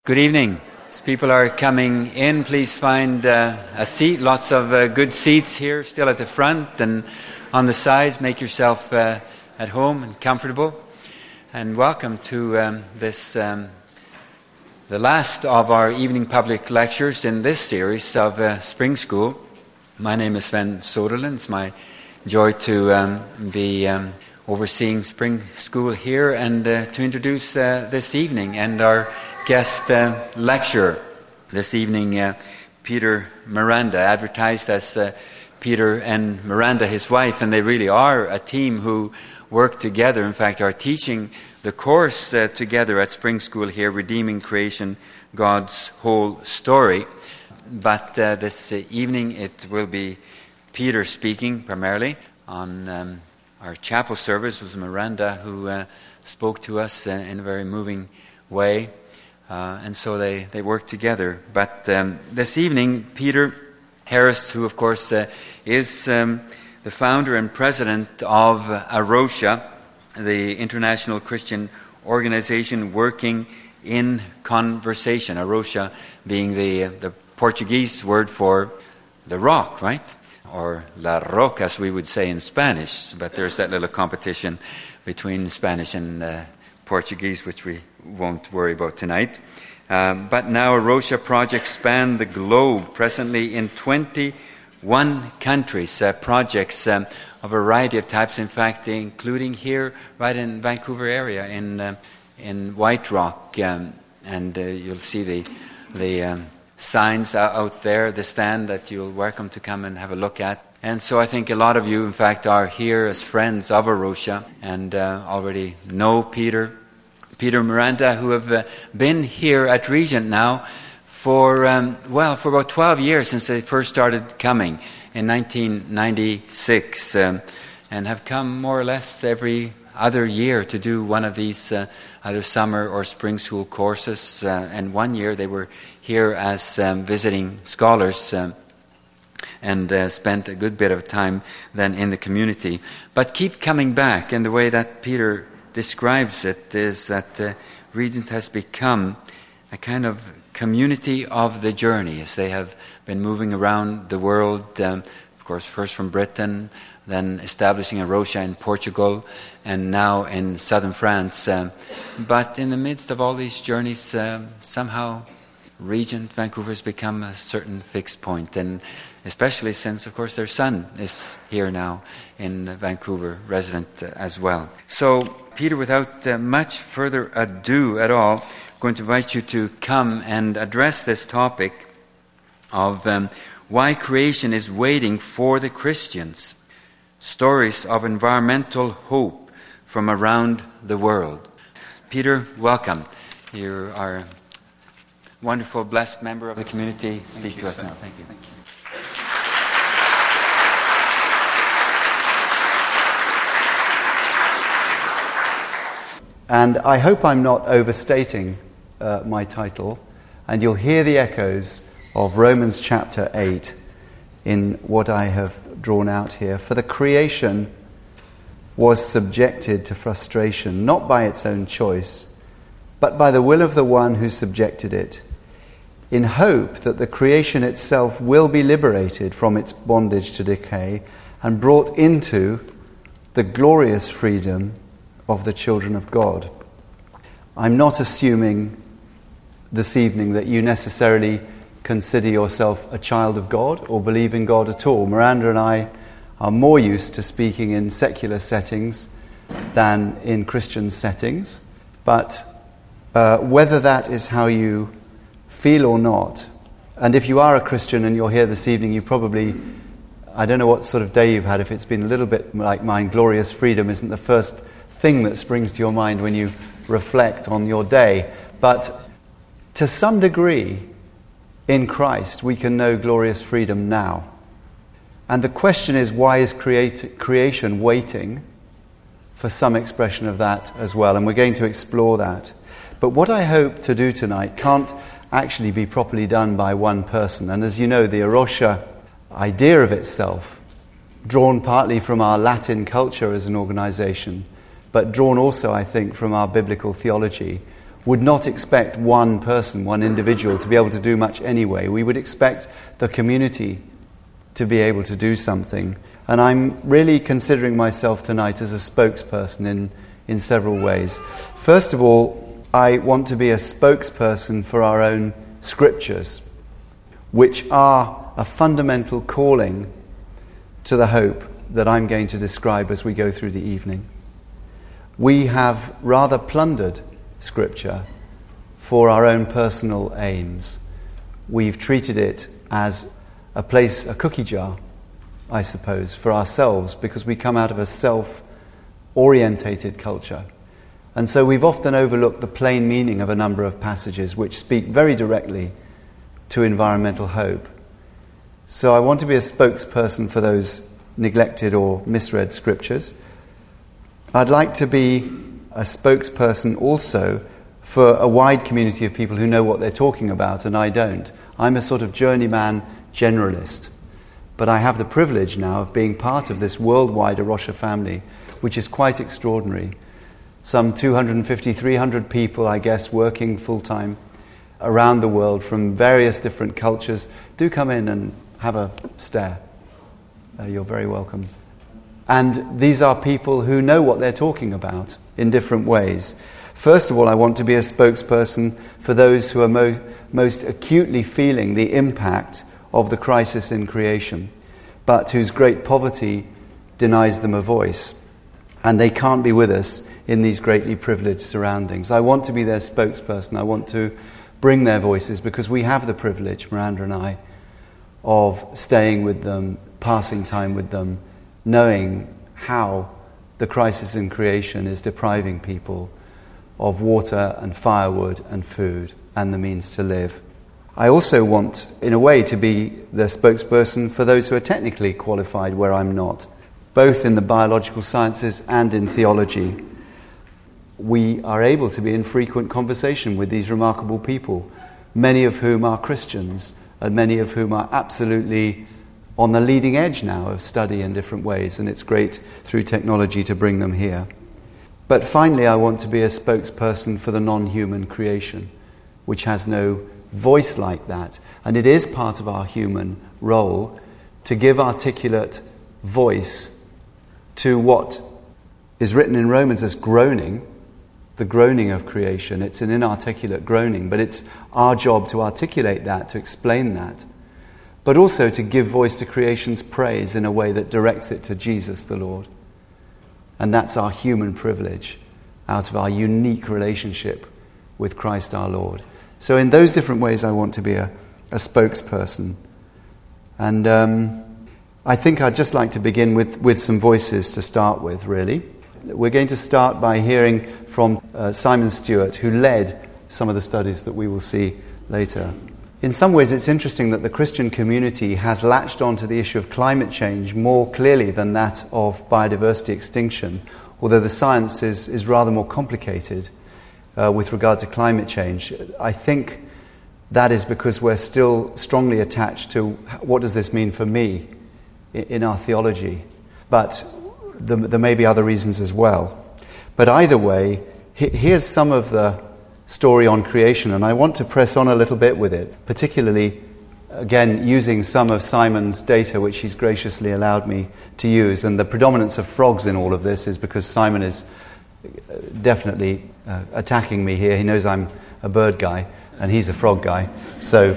Good evening. As people are coming in, please find a seat. Lots of good seats here, still at the front and on the sides. Make yourself at home and comfortable. And welcome to the last of our evening public lectures in this series of Spring School. My name is Sven Soderlund. It's my joy to be overseeing Spring School here and to introduce this evening and our guest lecturer this evening, Peter Miranda, advertised as Peter and Miranda, his wife, and they really are a team who work together. In fact, are teaching the course together at Spring School here, Redeeming Creation, God's Whole Story. But this evening it will be Peter speaking primarily. On our chapel service was Miranda who spoke to us in a very moving way. And so they work together. But this evening, Peter Harris, who of course is the founder and president of AROSHA, the International Christian Organization working in conversation. AROSHA being the Portuguese word for the rock, right? Or La Roca, as we would say in Spanish. But there's that little competition between Spanish and Portuguese, which we won't worry about tonight. But now AROSHA projects span the globe, presently in 21 countries, projects of a variety of types, in fact, including here, right in Vancouver area, in White Rock. And you'll see the signs out there, the stand that you're welcome to come and have a look at. And so I think a lot of you, in fact, are here as friends of AROSHA and already know Peter Miranda, who have been here at Regent now for about 12 years since they first started coming in 1996, and have come more or less every other year to do one of these either summer or spring school courses. And one year they were here as visiting scholars and spent a good bit of time then in the community. But keep coming back, and the way that Peter describes it is that Regent has become a kind of community of the journey as they have been moving around the world, of course first from Britain, then establishing AROSHA in Portugal, and now in southern France. But in the midst of all these journeys, somehow Regent Vancouver has become a certain fixed point, and especially since, of course, their son is here now in Vancouver, resident as well. So, Peter, without much further ado at all, I'm going to invite you to come and address this topic of why creation is waiting for the Christians. Stories of environmental hope from around the world. Peter, welcome. You are a wonderful, blessed member of the community. Speak to us now. Thank you. Thank you. And I hope I'm not overstating my title, and you'll hear the echoes of Romans chapter 8 in what I have drawn out here. For the creation was subjected to frustration, not by its own choice, but by the will of the one who subjected it, in hope that the creation itself will be liberated from its bondage to decay and brought into the glorious freedom of the children of God. I'm not assuming this evening that you necessarily consider yourself a child of God or believe in God at all. Miranda and I are more used to speaking in secular settings than in Christian settings, but whether that is how you feel or not, and if you are a Christian and you're here this evening, you probably, I don't know what sort of day you've had. If it's been a little bit like mine, glorious freedom isn't the first thing that springs to your mind when you reflect on your day. But to some degree, in Christ, we can know glorious freedom now. And the question is, why is creation waiting for some expression of that as well? And we're going to explore that. But what I hope to do tonight can't actually be properly done by one person. And as you know, the AROSHA idea of itself, drawn partly from our Latin culture as an organization, but drawn also, I think, from our biblical theology, would not expect one person, one individual, to be able to do much anyway. We would expect the community to be able to do something. And I'm really considering myself tonight as a spokesperson in several ways. First of all, I want to be a spokesperson for our own scriptures, which are a fundamental calling to the hope that I'm going to describe as we go through the evening. We have rather plundered Scripture for our own personal aims. We've treated it as a cookie jar, I suppose, for ourselves, because we come out of a self-orientated culture. And so we've often overlooked the plain meaning of a number of passages which speak very directly to environmental hope. So I want to be a spokesperson for those neglected or misread scriptures. I'd like to be a spokesperson also for a wide community of people who know what they're talking about, and I don't. I'm a sort of journeyman generalist, but I have the privilege now of being part of this worldwide A Rocha family, which is quite extraordinary. Some 250, 300 people, I guess, working full-time around the world from various different cultures. Do come in and have a stare. You're very welcome. And these are people who know what they're talking about in different ways. First of all, I want to be a spokesperson for those who are most acutely feeling the impact of the crisis in creation, but whose great poverty denies them a voice. And they can't be with us in these greatly privileged surroundings. I want to be their spokesperson. I want to bring their voices because we have the privilege, Miranda and I, of staying with them, passing time with them, knowing how the crisis in creation is depriving people of water and firewood and food and the means to live. I also want, in a way, to be the spokesperson for those who are technically qualified where I'm not, both in the biological sciences and in theology. We are able to be in frequent conversation with these remarkable people, many of whom are Christians and many of whom are absolutely on the leading edge now of study in different ways, and it's great through technology to bring them here. But finally, I want to be a spokesperson for the non-human creation, which has no voice like that. And it is part of our human role to give articulate voice to what is written in Romans as groaning, the groaning of creation. It's an inarticulate groaning, but it's our job to articulate that, to explain that, but also to give voice to creation's praise in a way that directs it to Jesus the Lord. And that's our human privilege out of our unique relationship with Christ our Lord. So in those different ways I want to be a spokesperson. And I think I'd just like to begin with some voices to start with, really. We're going to start by hearing from Simon Stewart, who led some of the studies that we will see later. In some ways, it's interesting that the Christian community has latched onto the issue of climate change more clearly than that of biodiversity extinction, although the science is rather more complicated with regard to climate change. I think that is because we're still strongly attached to what does this mean for me in our theology. But there may be other reasons as well. But either way, here's some of the story on creation, and I want to press on a little bit with it, particularly, again, using some of Simon's data, which he's graciously allowed me to use. And the predominance of frogs in all of this is because Simon is definitely attacking me here. He knows I'm a bird guy, and he's a frog guy. So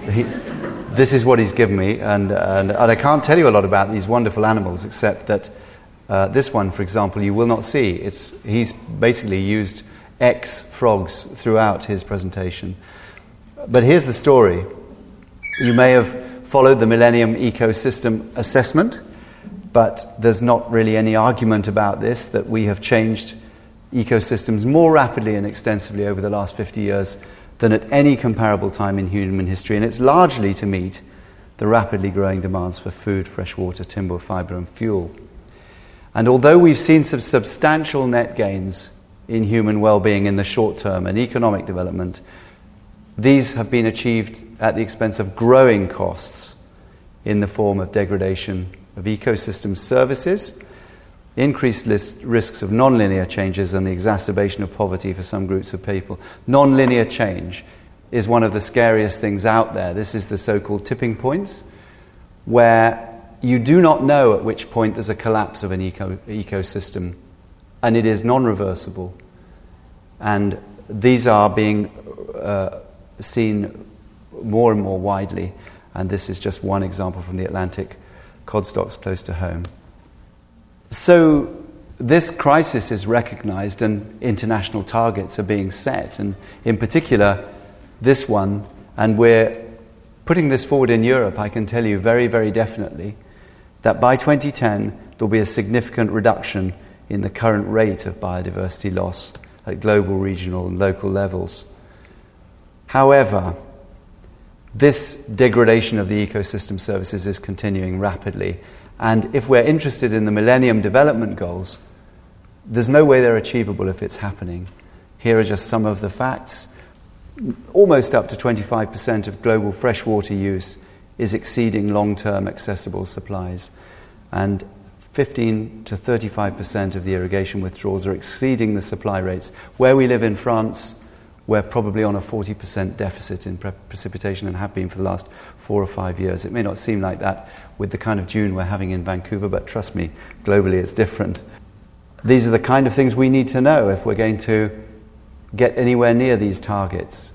this is what he's given me, and I can't tell you a lot about these wonderful animals, except that this one, for example, you will not see. He's basically used X frogs throughout his presentation. But here's the story. You may have followed the Millennium Ecosystem Assessment, but there's not really any argument about this, that we have changed ecosystems more rapidly and extensively over the last 50 years than at any comparable time in human history, and it's largely to meet the rapidly growing demands for food, fresh water, timber, fibre and fuel. And although we've seen some substantial net gains in human well-being in the short term and economic development, these have been achieved at the expense of growing costs in the form of degradation of ecosystem services increased risks of non-linear changes and the exacerbation of poverty for some groups of people. Non-linear change is one of the scariest things out there. This is the so-called tipping points, where you do not know at which point there's a collapse of an ecosystem, and it is non-reversible. And these are being seen more and more widely, and this is just one example from the Atlantic cod stocks close to home. So this crisis is recognized and international targets are being set, and in particular this one, and we're putting this forward in Europe. I can tell you very, very definitely that by 2010 there'll be a significant reduction in the current rate of biodiversity loss at global, regional and local levels. However, this degradation of the ecosystem services is continuing rapidly, and if we're interested in the Millennium Development Goals, there's no way they're achievable if it's happening. Here are just some of the facts. Almost up to 25% of global freshwater use is exceeding long-term accessible supplies, and 15 to 35% of the irrigation withdrawals are exceeding the supply rates. Where we live in France, we're probably on a 40% deficit in precipitation and have been for the last 4 or 5 years. It may not seem like that with the kind of June we're having in Vancouver, but trust me, globally it's different. These are the kind of things we need to know if we're going to get anywhere near these targets.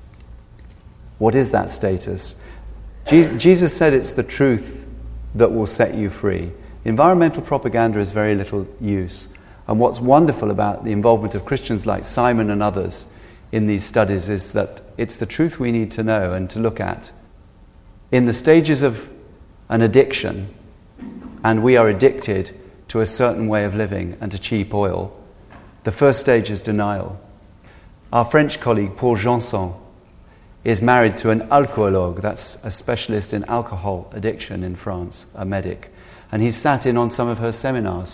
What is that status? Jesus said it's the truth that will set you free. Environmental propaganda is very little use. And what's wonderful about the involvement of Christians like Simon and others in these studies is that it's the truth we need to know and to look at. In the stages of an addiction, and we are addicted to a certain way of living and to cheap oil, the first stage is denial. Our French colleague Paul Janson is married to an alcoologue, that's a specialist in alcohol addiction in France, a medic, and he's sat in on some of her seminars.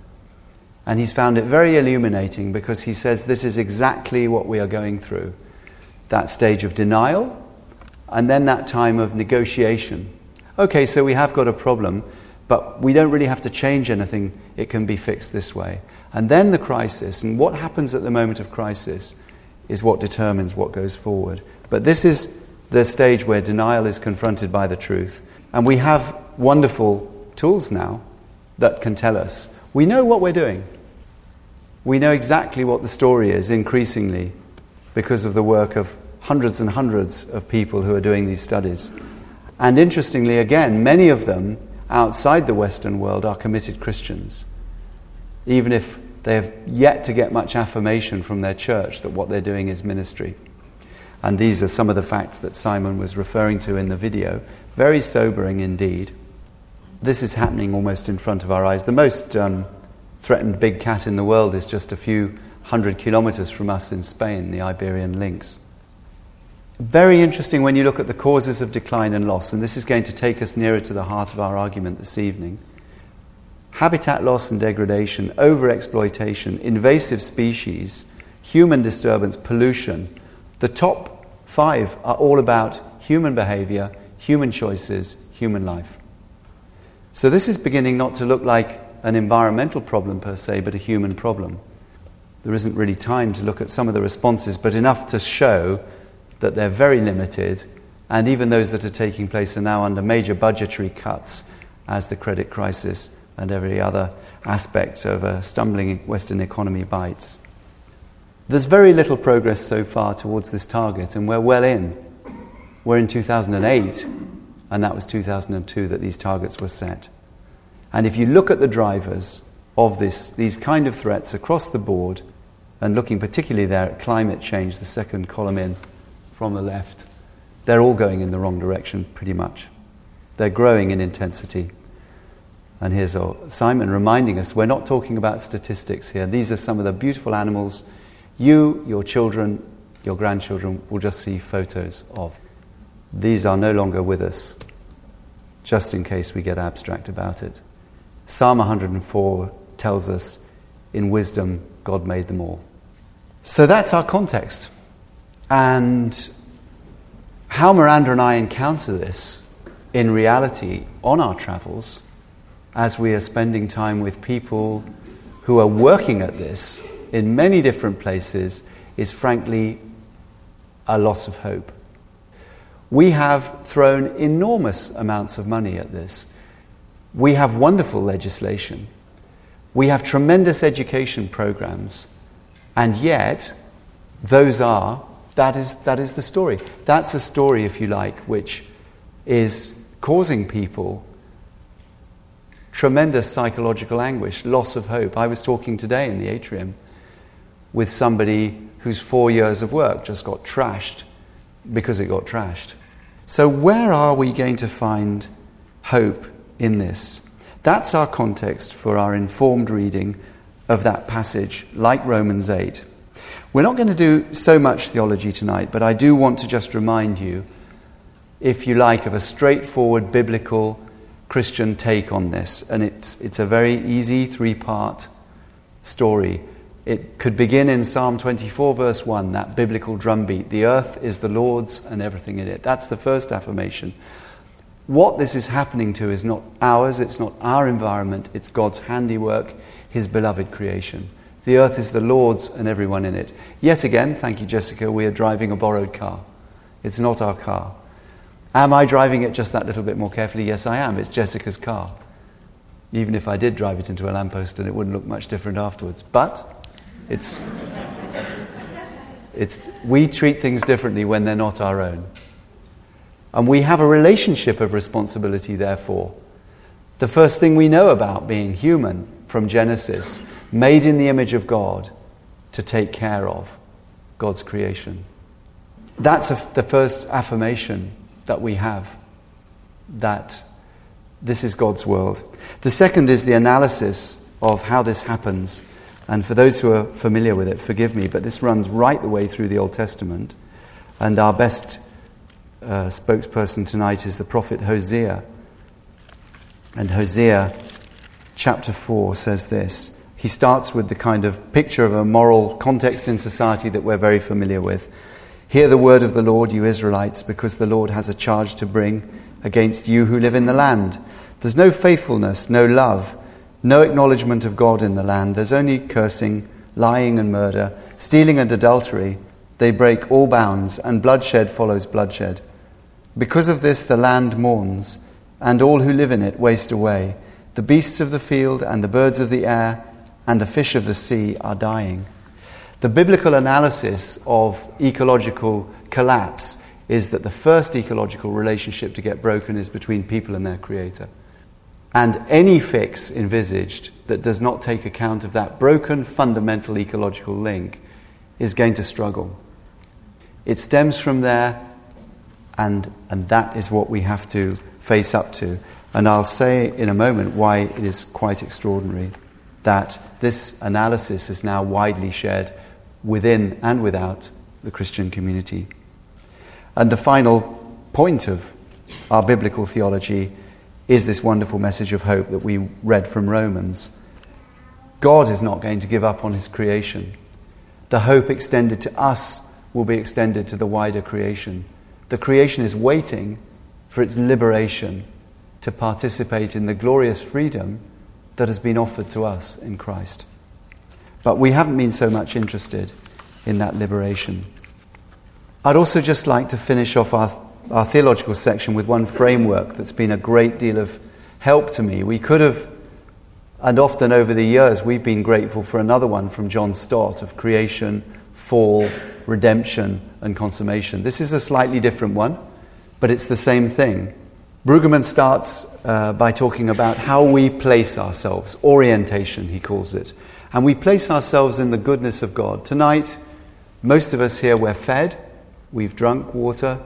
And he's found it very illuminating because he says this is exactly what we are going through. That stage of denial, and then that time of negotiation. Okay, so we have got a problem, but we don't really have to change anything. It can be fixed this way. And then the crisis, and what happens at the moment of crisis is what determines what goes forward. But this is the stage where denial is confronted by the truth. And we have wonderful tools now that can tell us. We know what we're doing. We know exactly what the story is increasingly because of the work of hundreds and hundreds of people who are doing these studies. And interestingly, again, many of them outside the Western world are committed Christians, even if they have yet to get much affirmation from their church that what they're doing is ministry. And these are some of the facts that Simon was referring to in the video. Very sobering indeed. This is happening almost in front of our eyes. The most threatened big cat in the world is just a few 100 kilometers from us in Spain, the Iberian lynx. Very interesting when you look at the causes of decline and loss, and this is going to take us nearer to the heart of our argument this evening. Habitat loss and degradation, overexploitation, invasive species, human disturbance, pollution. The top 5 are all about human behavior, human choices, human life. So this is beginning not to look like an environmental problem per se, but a human problem. There isn't really time to look at some of the responses, but enough to show that they're very limited, and even those that are taking place are now under major budgetary cuts as the credit crisis and every other aspect of a stumbling Western economy bites. There's very little progress so far towards this target, and we're well in. We're in 2008, and that was 2002 that these targets were set. And if you look at the drivers of these kind of threats across the board, and looking particularly there at climate change, the second column in from the left, they're all going in the wrong direction pretty much. They're growing in intensity. And here's Simon reminding us, we're not talking about statistics here. These are some of the beautiful animals you, your children, your grandchildren will just see photos of. These are no longer with us, just in case we get abstract about it. Psalm 104 tells us, in wisdom, God made them all. So that's our context. And how Miranda and I encounter this in reality on our travels as we are spending time with people who are working at this in many different places is frankly a loss of hope. We have thrown enormous amounts of money at this. We have wonderful legislation. We have tremendous education programs. And yet, that is the story. That's a story, if you like, which is causing people tremendous psychological anguish, loss of hope. I was talking today in the atrium with somebody whose 4 years of work just got trashed because it got trashed. So where are we going to find hope in this? That's our context for our informed reading of that passage, like Romans 8. We're not going to do so much theology tonight, but I do want to just remind you, if you like, of a straightforward biblical Christian take on this. And it's a very easy 3-part story. It could begin in Psalm 24, verse 1, that biblical drumbeat. The earth is the Lord's and everything in it. That's the first affirmation. What this is happening to is not ours, it's not our environment, it's God's handiwork, his beloved creation. The earth is the Lord's and everyone in it. Yet again, thank you, Jessica, we are driving a borrowed car. It's not our car. Am I driving it just that little bit more carefully? Yes, I am. It's Jessica's car. Even if I did drive it into a lamppost and it wouldn't look much different afterwards. But we treat things differently when they're not our own. And we have a relationship of responsibility, therefore. The first thing we know about being human from Genesis, made in the image of God, to take care of God's creation. That's the first affirmation that we have, that this is God's world. The second is the analysis of how this happens. And for those who are familiar with it, forgive me, but this runs right the way through the Old Testament. And our best spokesperson tonight is the prophet Hosea. And Hosea chapter 4 says this. He starts with the kind of picture of a moral context in society that we're very familiar with. Hear the word of the Lord, you Israelites, because the Lord has a charge to bring against you who live in the land. There's no faithfulness, no love, no acknowledgement of God in the land. There's only cursing, lying and murder, stealing and adultery. They break all bounds, and bloodshed follows bloodshed. Because of this the land mourns, and all who live in it waste away. The beasts of the field and the birds of the air and the fish of the sea are dying. The biblical analysis of ecological collapse is that the first ecological relationship to get broken is between people and their creator. And any fix envisaged that does not take account of that broken fundamental ecological link is going to struggle. It stems from there, and that is what we have to face up to. And I'll say in a moment why it is quite extraordinary that this analysis is now widely shared within and without the Christian community. And the final point of our biblical theology is this wonderful message of hope that we read from Romans. God is not going to give up on his creation. The hope extended to us will be extended to the wider creation. The creation is waiting for its liberation to participate in the glorious freedom that has been offered to us in Christ. But we haven't been so much interested in that liberation. I'd also just like to finish off our theological section with one framework that's been a great deal of help to me. We could have, and often over the years, we've been grateful for another one from John Stott of creation, fall, redemption, and consummation. This is a slightly different one, but it's the same thing. Brueggemann starts by talking about how we place ourselves, orientation, he calls it. And we place ourselves in the goodness of God. Tonight, most of us here, we're fed, we've drunk water,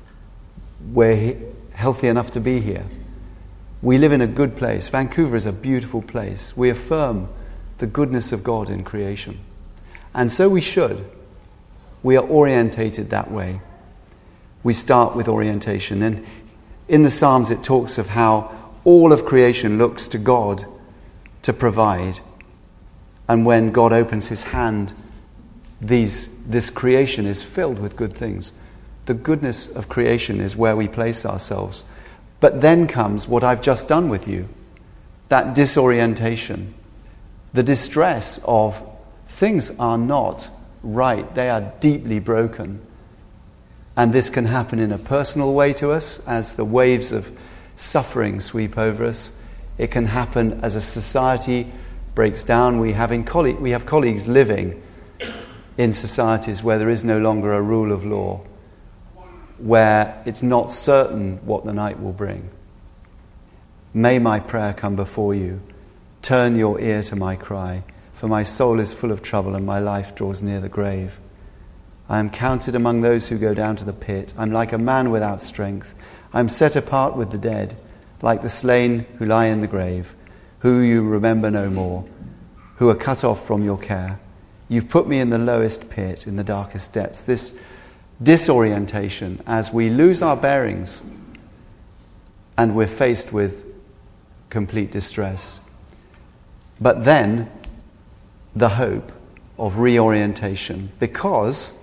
we're healthy enough to be here. We live in a good place. Vancouver is a beautiful place. We affirm the goodness of God in creation. And so we should. We are orientated that way. We start with orientation. And in the Psalms it talks of how all of creation looks to God to provide. And when God opens his hand, this creation is filled with good things. The goodness of creation is where we place ourselves. But then comes what I've just done with you. that disorientation, the distress of things are not right, they are deeply broken. And this can happen in a personal way to us as the waves of suffering sweep over us. It can happen as a society breaks down. We have colleagues living in societies where there is no longer a rule of law, where it's not certain what the night will bring. May my prayer come before you. Turn your ear to my cry, for my soul is full of trouble and my life draws near the grave. I am counted among those who go down to the pit. I'm like a man without strength. I am set apart with the dead, like the slain who lie in the grave, who you remember no more, who are cut off from your care. You've put me in the lowest pit, in the darkest depths. This disorientation as we lose our bearings and we're faced with complete distress. But then the hope of reorientation, because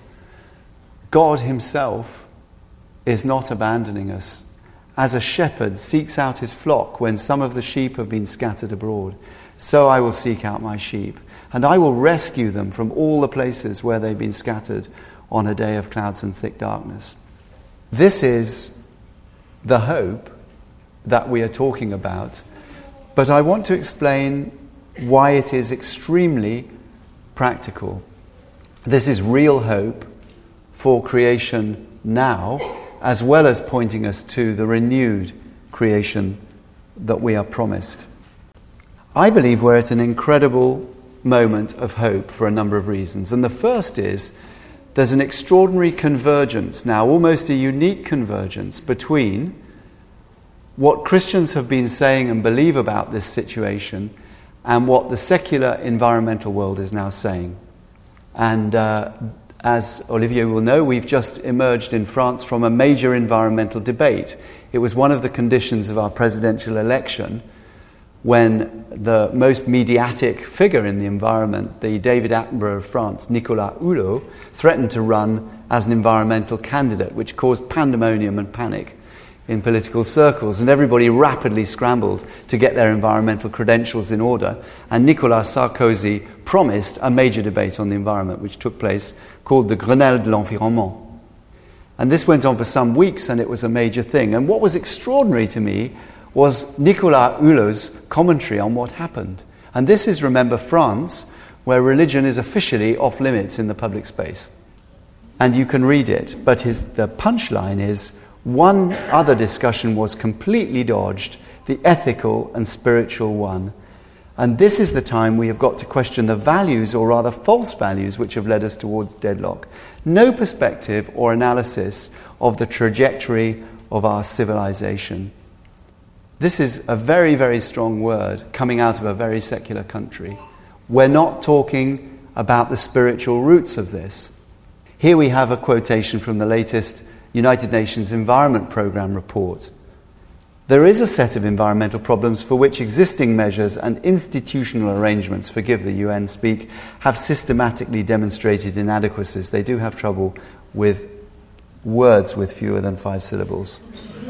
God himself is not abandoning us. As a shepherd seeks out his flock when some of the sheep have been scattered abroad, so I will seek out my sheep, and I will rescue them from all the places where they've been scattered on a day of clouds and thick darkness. This is the hope that we are talking about, but I want to explain why it is extremely practical. This is real hope for creation now, as well as pointing us to the renewed creation that we are promised. I believe we're at an incredible moment of hope for a number of reasons. And the first is there's an extraordinary convergence now, almost a unique convergence between what Christians have been saying and believe about this situation and what the secular environmental world is now saying. And as Olivier will know, we've just emerged in France from a major environmental debate. It was one of the conditions of our presidential election when the most mediatic figure in the environment, the David Attenborough of France, Nicolas Hulot, threatened to run as an environmental candidate, which caused pandemonium and panic in political circles, and everybody rapidly scrambled to get their environmental credentials in order. And Nicolas Sarkozy promised a major debate on the environment, which took place, called the Grenelle de l'Environnement. And this went on for some weeks, and it was a major thing. And what was extraordinary to me was Nicolas Hulot's commentary on what happened. And this is, remember, France, where religion is officially off limits in the public space. And you can read it, but the punchline is, one other discussion was completely dodged, the ethical and spiritual one. And this is the time we have got to question the values, or rather false values, which have led us towards deadlock. No perspective or analysis of the trajectory of our civilization. This is a very, very strong word coming out of a very secular country. We're not talking about the spiritual roots of this. Here we have a quotation from the latest United Nations Environment Programme report. There is a set of environmental problems for which existing measures and institutional arrangements, forgive the UN speak, have systematically demonstrated inadequacies. They do have trouble with words with fewer than 5 syllables.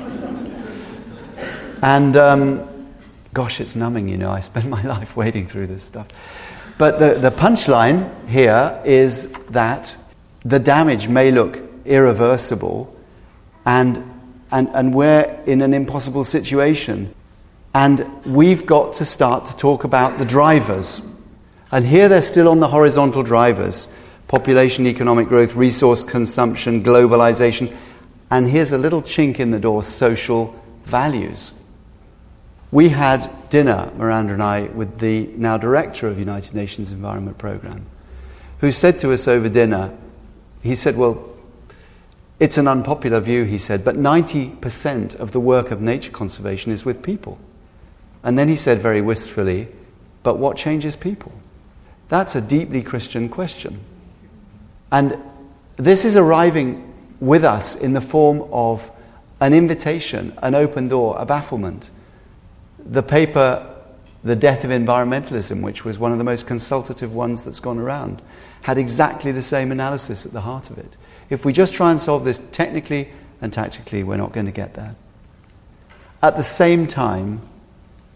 And, gosh, it's numbing, you know. I spend my life wading through this stuff. But the punchline here is that the damage may look irreversible, and we're in an impossible situation. And we've got to start to talk about the drivers. And here they're still on the horizontal drivers: population, economic growth, resource consumption, globalization. And here's a little chink in the door: social values. We had dinner, Miranda and I, with the now director of United Nations Environment Programme, who said to us over dinner, he said, well, it's an unpopular view, he said, but 90% of the work of nature conservation is with people. And then he said very wistfully, but what changes people? That's a deeply Christian question. And this is arriving with us in the form of an invitation, an open door, a bafflement. The paper, The Death of Environmentalism, which was one of the most consultative ones that's gone around, had exactly the same analysis at the heart of it. If we just try and solve this technically and tactically, we're not going to get there. At the same time,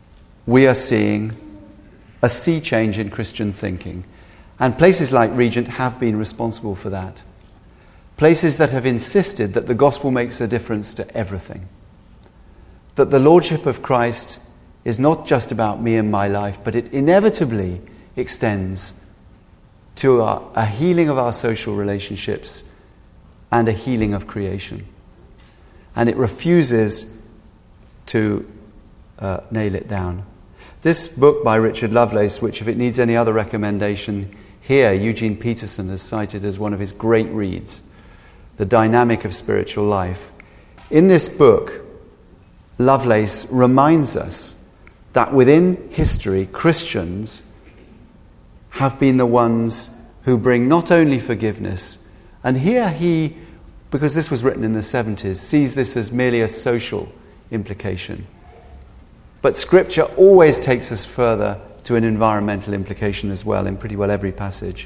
we are seeing a sea change in Christian thinking. And places like Regent have been responsible for that. Places that have insisted that the gospel makes a difference to everything. That the lordship of Christ is not just about me and my life, but it inevitably extends to a healing of our social relationships and a healing of creation. And it refuses to nail it down. This book by Richard Lovelace, which if it needs any other recommendation here, Eugene Peterson has cited as one of his great reads, The Dynamic of Spiritual Life. In this book, Lovelace reminds us that within history, Christians have been the ones who bring not only forgiveness, and here he, because this was written in the 70s, sees this as merely a social implication. But Scripture always takes us further to an environmental implication as well, in pretty well every passage.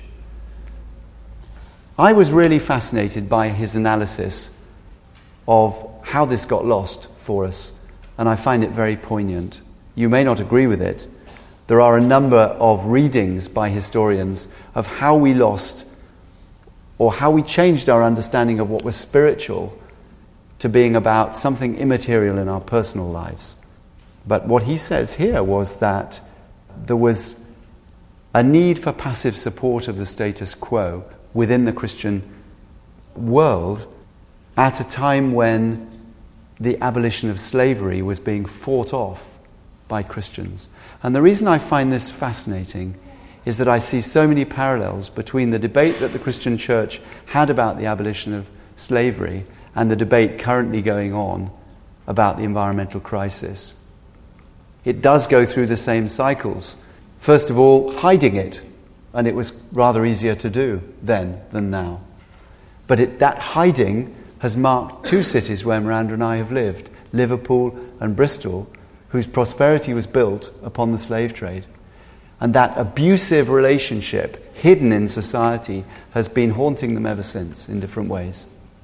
I was really fascinated by his analysis of how this got lost for us, and I find it very poignant. You may not agree with it. There are a number of readings by historians of how we lost or how we changed our understanding of what was spiritual to being about something immaterial in our personal lives. But what he says here was that there was a need for passive support of the status quo within the Christian world at a time when the abolition of slavery was being fought off by Christians. And the reason I find this fascinating is that I see so many parallels between the debate that the Christian church had about the abolition of slavery and the debate currently going on about the environmental crisis. It does go through the same cycles. First of all, hiding it, and it was rather easier to do then than now. But that hiding has marked two cities where Miranda and I have lived, Liverpool and Bristol, whose prosperity was built upon the slave trade. And that abusive relationship, hidden in society, has been haunting them ever since in different ways.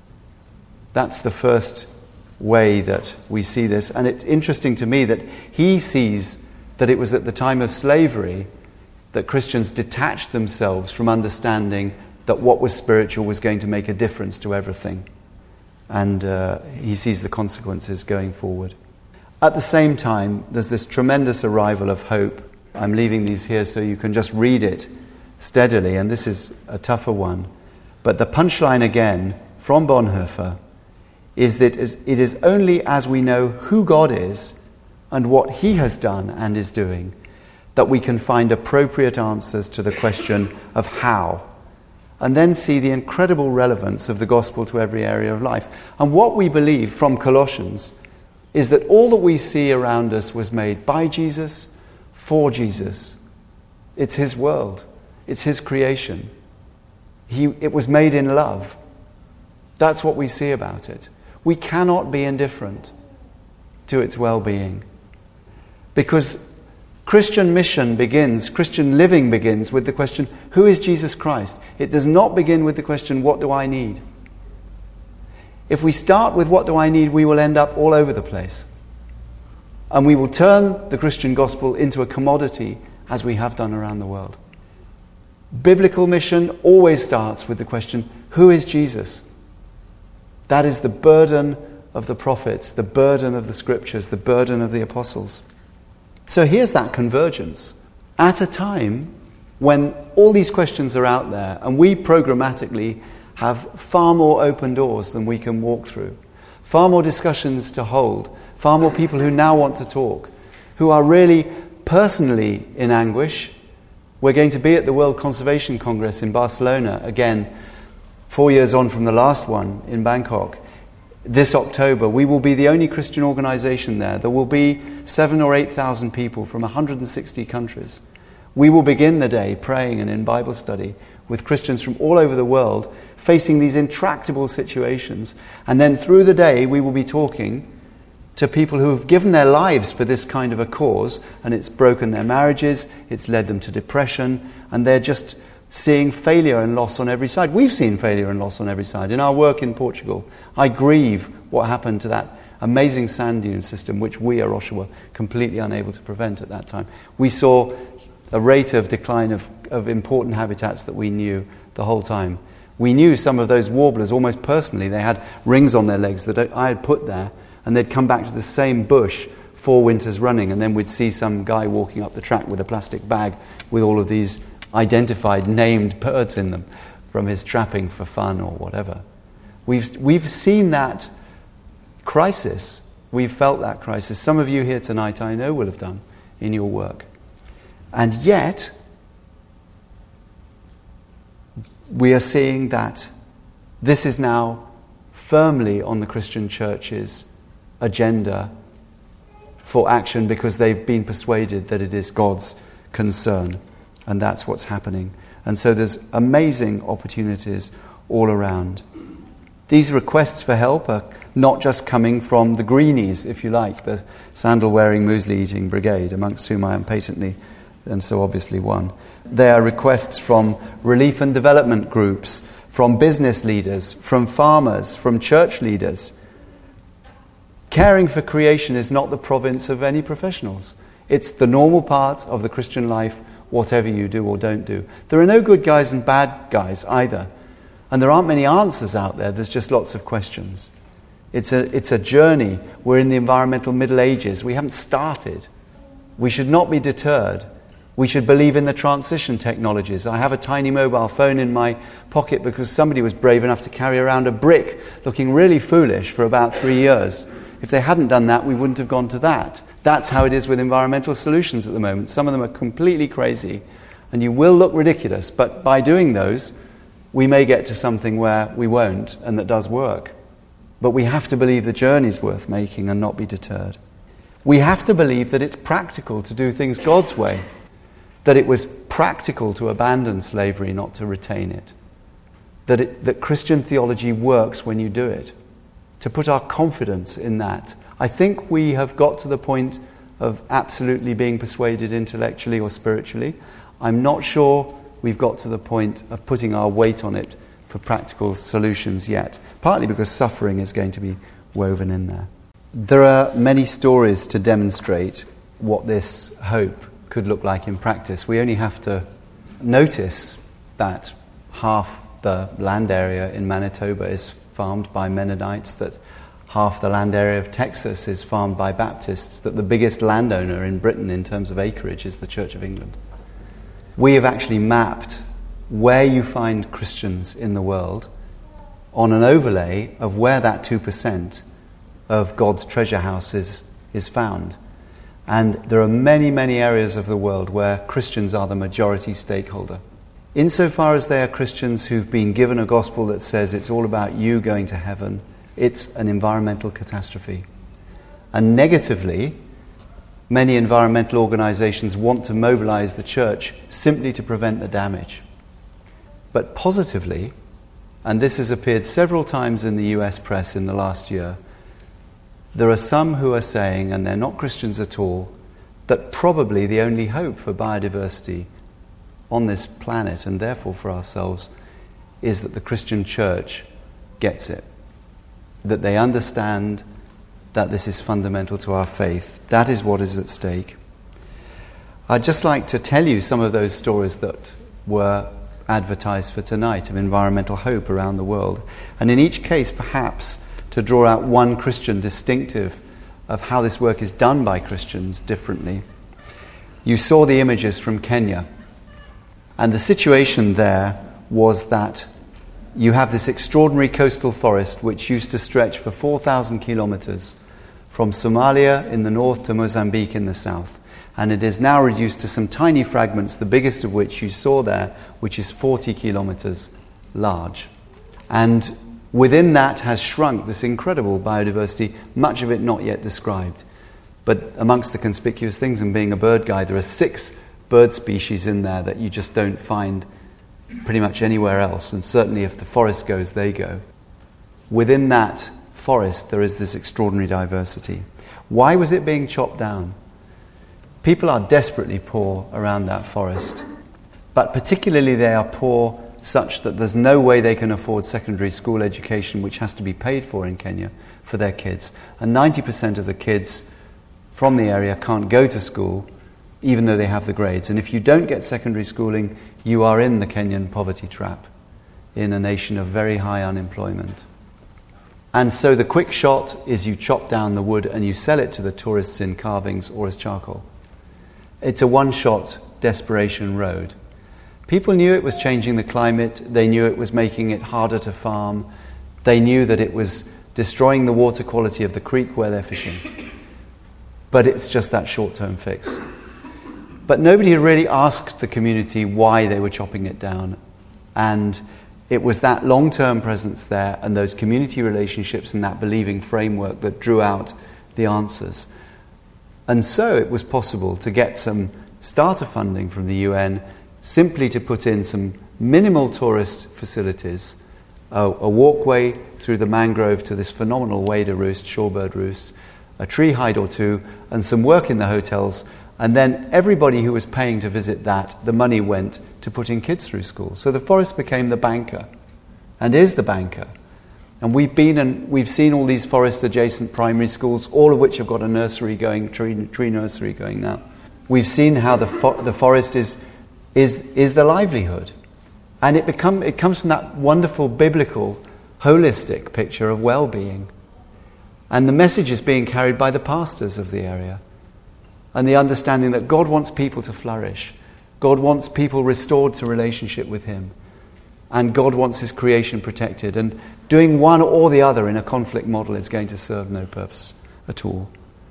That's the first way that we see this. And it's interesting to me that he sees that it was at the time of slavery that Christians detached themselves from understanding that what was spiritual was going to make a difference to everything. And he sees the consequences going forward. At the same time, there's this tremendous arrival of hope. I'm leaving these here so you can just read it steadily, and this is a tougher one. But the punchline again from Bonhoeffer is that it is only as we know who God is and what he has done and is doing that we can find appropriate answers to the question of how, and then see the incredible relevance of the gospel to every area of life. And what we believe from Colossians is that all that we see around us was made by Jesus, for Jesus. It's his world. It's his creation. It was made in love. That's what we see about it. We cannot be indifferent to its well-being. Because Christian mission begins, Christian living begins with the question, who is Jesus Christ? It does not begin with the question, what do I need? If we start with what do I need, we will end up all over the place. And we will turn the Christian gospel into a commodity as we have done around the world. Biblical mission always starts with the question, who is Jesus? That is the burden of the prophets, the burden of the scriptures, the burden of the apostles. So here's that convergence. At a time when all these questions are out there and we programmatically have far more open doors than we can walk through, far more discussions to hold, far more people who now want to talk, who are really personally in anguish. We're going to be at the World Conservation Congress in Barcelona again, 4 years on from the last one in Bangkok. This October, we will be the only Christian organization there. There will be 7,000 or 8,000 people from 160 countries. We will begin the day praying and in Bible study with Christians from all over the world facing these intractable situations. And then through the day, we will be talking to people who have given their lives for this kind of a cause, and it's broken their marriages, it's led them to depression, and they're just seeing failure and loss on every side. We've seen failure and loss on every side. In our work in Portugal, I grieve what happened to that amazing sand dune system, which we, Arosha, were completely unable to prevent at that time. We saw a rate of decline of important habitats that we knew the whole time. We knew some of those warblers almost personally. They had rings on their legs that I had put there, and they'd come back to the same bush 4 winters running, and then we'd see some guy walking up the track with a plastic bag with all of these identified, named birds in them from his trapping for fun or whatever. We've seen that crisis. We've felt that crisis. Some of you here tonight, I know, will have done in your work. And yet, we are seeing that this is now firmly on the Christian church's agenda for action because they've been persuaded that it is God's concern. And that's what's happening. And so there's amazing opportunities all around. These requests for help are not just coming from the greenies, if you like, the sandal-wearing, muesli-eating brigade, amongst whom I am patently and so obviously one. They are requests from relief and development groups, from business leaders, from farmers, from church leaders. Caring for creation is not the province of any professionals. It's the normal part of the Christian life, whatever you do or don't do. There are no good guys and bad guys either. And there aren't many answers out there. There's just lots of questions. It's a journey. We're in the environmental Middle Ages. We haven't started. We should not be deterred. We should believe in the transition technologies. I have a tiny mobile phone in my pocket because somebody was brave enough to carry around a brick looking really foolish for about 3 years. If they hadn't done that, we wouldn't have gone to that. That's how it is with environmental solutions at the moment. Some of them are completely crazy, and you will look ridiculous, but by doing those, we may get to something where we won't, and that does work. But we have to believe the journey's worth making and not be deterred. We have to believe that it's practical to do things God's way, that it was practical to abandon slavery, not to retain it, that Christian theology works when you do it, to put our confidence in that. I think we have got to the point of absolutely being persuaded intellectually or spiritually. I'm not sure we've got to the point of putting our weight on it for practical solutions yet, partly because suffering is going to be woven in there. There are many stories to demonstrate what this hope could look like in practice. We only have to notice that half the land area in Manitoba is farmed by Mennonites, that half the land area of Texas is farmed by Baptists, that the biggest landowner in Britain in terms of acreage is the Church of England. We have actually mapped where you find Christians in the world on an overlay of where that 2% of God's treasure house is found. And there are many, many areas of the world where Christians are the majority stakeholder. Insofar as they are Christians who've been given a gospel that says it's all about you going to heaven, it's an environmental catastrophe. And negatively, many environmental organizations want to mobilize the church simply to prevent the damage. But positively, and this has appeared several times in the US press in the last year, there are some who are saying, and they're not Christians at all, that probably the only hope for biodiversity on this planet, and therefore for ourselves, is that the Christian church gets it. That they understand that this is fundamental to our faith. That is what is at stake. I'd just like to tell you some of those stories that were advertised for tonight of environmental hope around the world. And in each case, perhaps, to draw out one Christian distinctive of how this work is done by Christians differently. You saw the images from Kenya. And the situation there was that you have this extraordinary coastal forest which used to stretch for 4,000 kilometers from Somalia in the north to Mozambique in the south. And it is now reduced to some tiny fragments, the biggest of which you saw there, which is 40 kilometers large. And within that has shrunk this incredible biodiversity, much of it not yet described. But amongst the conspicuous things, and being a bird guide, there are 6 bird species in there that you just don't find pretty much anywhere else. And certainly if the forest goes, they go. Within that forest, there is this extraordinary diversity. Why was it being chopped down? People are desperately poor around that forest. But particularly they are poor such that there's no way they can afford secondary school education, which has to be paid for in Kenya for their kids. And 90% of the kids from the area can't go to school, even though they have the grades. And if you don't get secondary schooling, you are in the Kenyan poverty trap, in a nation of very high unemployment. And so the quick shot is you chop down the wood and you sell it to the tourists in carvings or as charcoal. It's a one-shot desperation road. People knew it was changing the climate. They knew it was making it harder to farm. They knew that it was destroying the water quality of the creek where they're fishing. But it's just that short-term fix. But nobody had really asked the community why they were chopping it down. And it was that long-term presence there and those community relationships and that believing framework that drew out the answers. And so it was possible to get some starter funding from the UN simply to put in some minimal tourist facilities, a walkway through the mangrove to this phenomenal wader roost, shorebird roost, a tree hide or two, and some work in the hotels. And then everybody who was paying to visit that, the money went to putting kids through school. So the forest became the banker, and is the banker. And we've seen all these forest-adjacent primary schools, all of which have got a nursery going, tree nursery going now. We've seen how the forest is the livelihood. And it comes from that wonderful biblical, holistic picture of well-being. And the message is being carried by the pastors of the area. And the understanding that God wants people to flourish. God wants people restored to relationship with Him. And God wants His creation protected. And doing one or the other in a conflict model is going to serve no purpose at all.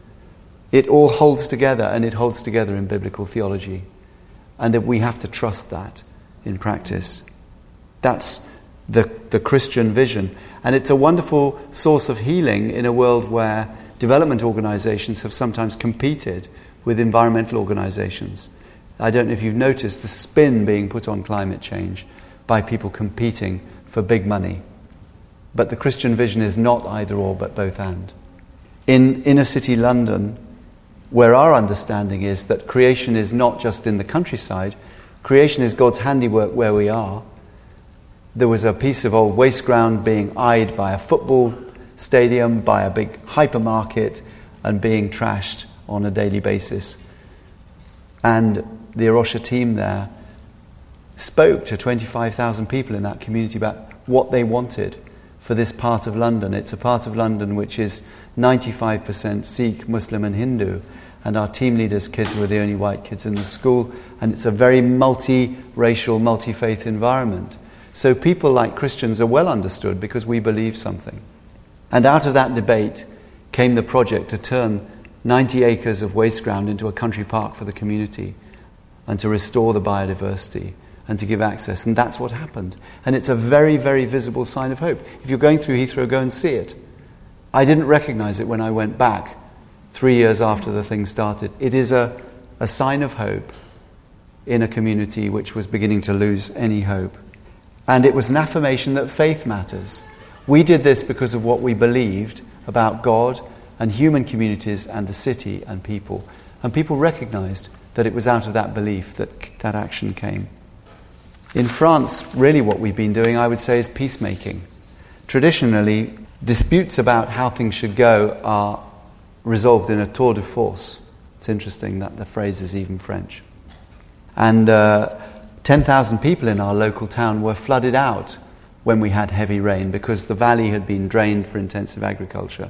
It all holds together, and it holds together in biblical theology. And we have to trust that in practice. That's the Christian vision. And it's a wonderful source of healing in a world where development organizations have sometimes competed with environmental organizations. I don't know if you've noticed the spin being put on climate change by people competing for big money. But the Christian vision is not either or, but both and. In inner city London, where our understanding is that creation is not just in the countryside, creation is God's handiwork where we are. There was a piece of old waste ground being eyed by a football stadium, by a big hypermarket, and being trashed on a daily basis. And the Arosha team there spoke to 25,000 people in that community about what they wanted for this part of London. It's a part of London which is 95% Sikh, Muslim and Hindu. And our team leaders' kids were the only white kids in the school. And it's a very multi-racial, multi-faith environment. So people like Christians are well understood because we believe something. And out of that debate came the project to turn 90 acres of waste ground into a country park for the community and to restore the biodiversity and to give access. And that's what happened. And it's a very, very visible sign of hope. If you're going through Heathrow, go and see it. I didn't recognize it when I went back 3 years after the thing started. It is a sign of hope in a community which was beginning to lose any hope. And it was an affirmation that faith matters. We did this because of what we believed about God and human communities and the city and people. And people recognized that it was out of that belief that action came. In France, really what we've been doing, I would say, is peacemaking. Traditionally, disputes about how things should go are resolved in a tour de force. It's interesting that the phrase is even French. And 10,000 people in our local town were flooded out when we had heavy rain because the valley had been drained for intensive agriculture.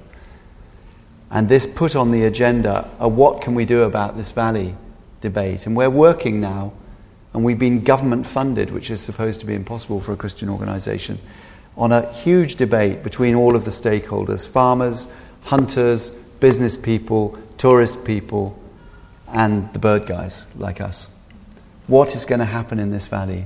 And this put on the agenda a what can we do about this valley debate. And we're working now, and we've been government funded, which is supposed to be impossible for a Christian organisation, on a huge debate between all of the stakeholders, farmers, hunters, business people, tourist people, and the bird guys like us. What is going to happen in this valley?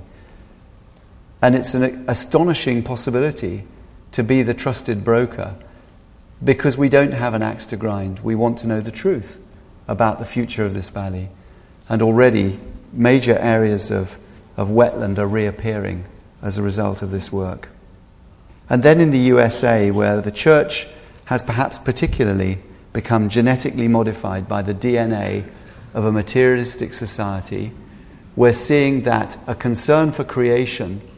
And it's an astonishing possibility to be the trusted broker because we don't have an axe to grind. We want to know the truth about the future of this valley. And already major areas of wetland are reappearing as a result of this work. And then in the USA, where the church has perhaps particularly become genetically modified by the DNA of a materialistic society, we're seeing that a concern for creation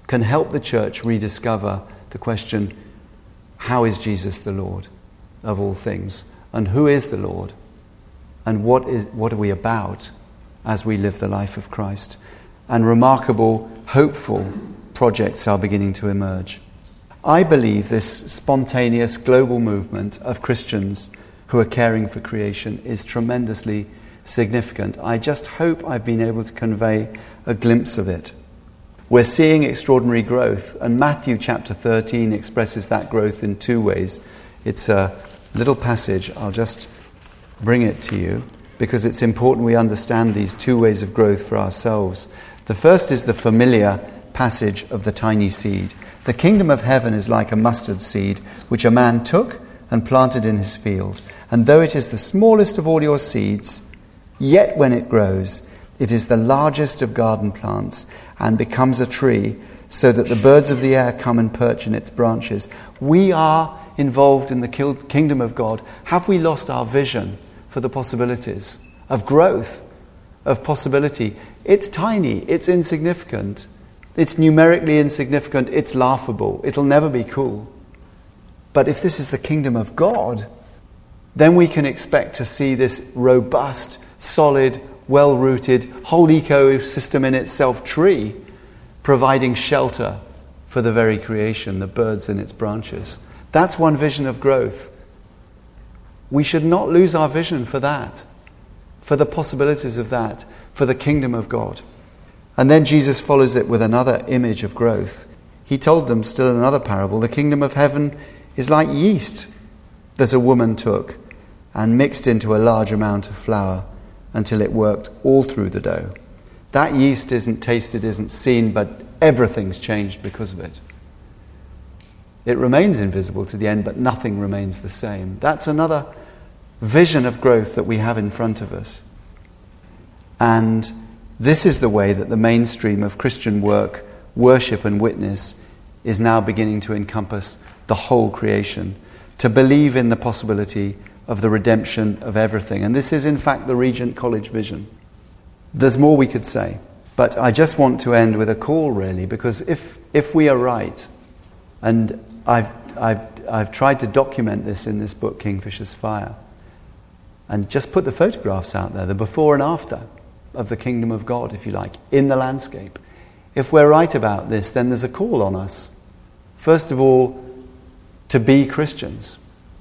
can help the church rediscover the question, how is Jesus the Lord of all things? And who is the Lord? And what are we about as we live the life of Christ? And remarkable, hopeful projects are beginning to emerge. I believe this spontaneous global movement of Christians who are caring for creation is tremendously significant. I just hope I've been able to convey a glimpse of it. We're seeing extraordinary growth, and Matthew chapter 13 expresses that growth in two ways. It's a little passage. I'll just bring it to you because it's important we understand these two ways of growth for ourselves. The first is the familiar passage of the tiny seed. The kingdom of heaven is like a mustard seed, which a man took and planted in his field. And though it is the smallest of all your seeds, yet when it grows, it is the largest of garden plants and becomes a tree, so that the birds of the air come and perch in its branches. We are involved in the kingdom of God. Have we lost our vision for the possibilities of growth, of possibility? It's tiny, it's insignificant, it's numerically insignificant, it's laughable, it'll never be cool. But if this is the kingdom of God, then we can expect to see this robust, solid, well-rooted, whole ecosystem in itself tree, providing shelter for the very creation, the birds in its branches. That's one vision of growth. We should not lose our vision for that, for the possibilities of that, for the kingdom of God. And then Jesus follows it with another image of growth. He told them still in another parable, the kingdom of heaven is like yeast that a woman took and mixed into a large amount of flour until it worked all through the dough. That yeast isn't tasted, isn't seen, but everything's changed because of it. It remains invisible to the end, but nothing remains the same. That's another vision of growth that we have in front of us. And this is the way that the mainstream of Christian work, worship and witness is now beginning to encompass the whole creation, to believe in the possibility of the redemption of everything. And this is in fact the Regent College vision. There's more we could say, but I just want to end with a call really, because if we are right, and I've tried to document this in this book, Kingfisher's Fire, and just put the photographs out there, the before and after of the kingdom of God, if you like, in the landscape. If we're right about this, then there's a call on us, first of all, to be Christians.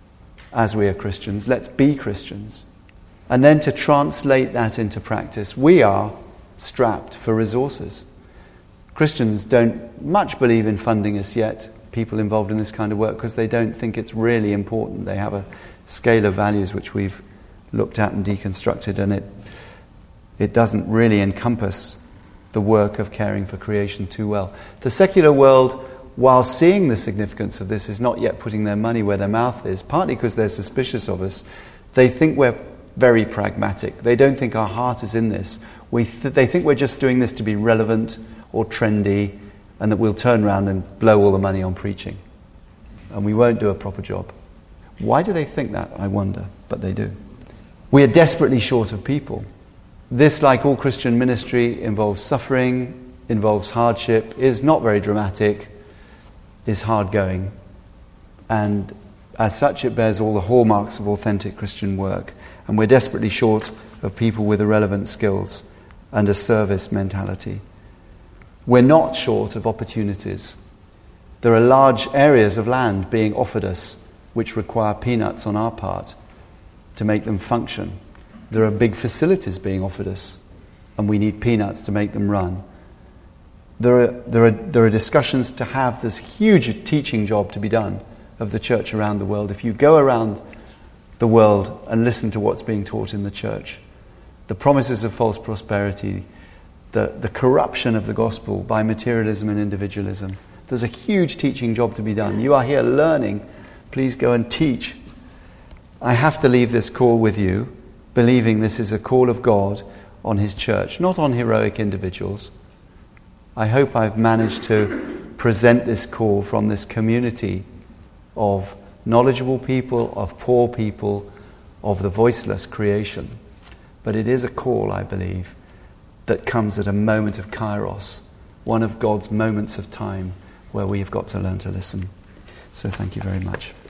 As we are Christians, let's be Christians. And then to translate that into practice. We are strapped for resources. Christians don't much believe in funding us yet, people involved in this kind of work, because they don't think it's really important. They have a scale of values which we've looked at and deconstructed, and it doesn't really encompass the work of caring for creation too well. The secular world, while seeing the significance of this, is not yet putting their money where their mouth is, partly because they're suspicious of us. They think we're very pragmatic. They don't think our heart is in this. They think we're just doing this to be relevant or trendy, and that we'll turn around and blow all the money on preaching. And we won't do a proper job. Why do they think that, I wonder? But they do. We are desperately short of people. This, like all Christian ministry, involves suffering, involves hardship, is not very dramatic, is hard-going, and as such it bears all the hallmarks of authentic Christian work. And we're desperately short of people with the relevant skills and a service mentality. We're not short of opportunities. There are large areas of land being offered us which require peanuts on our part to make them function. There are big facilities being offered us, and we need peanuts to make them run. There are discussions to have this huge teaching job to be done of the church around the world. If you go around the world and listen to what's being taught in the church, the promises of false prosperity, the corruption of the gospel by materialism and individualism, there's a huge teaching job to be done. You are here learning. Please go and teach. I have to leave this call with you, believing this is a call of God on His church, not on heroic individuals. I hope I've managed to present this call from this community of knowledgeable people, of poor people, of the voiceless creation. But it is a call, I believe, that comes at a moment of kairos, one of God's moments of time where we have got to learn to listen. So thank you very much.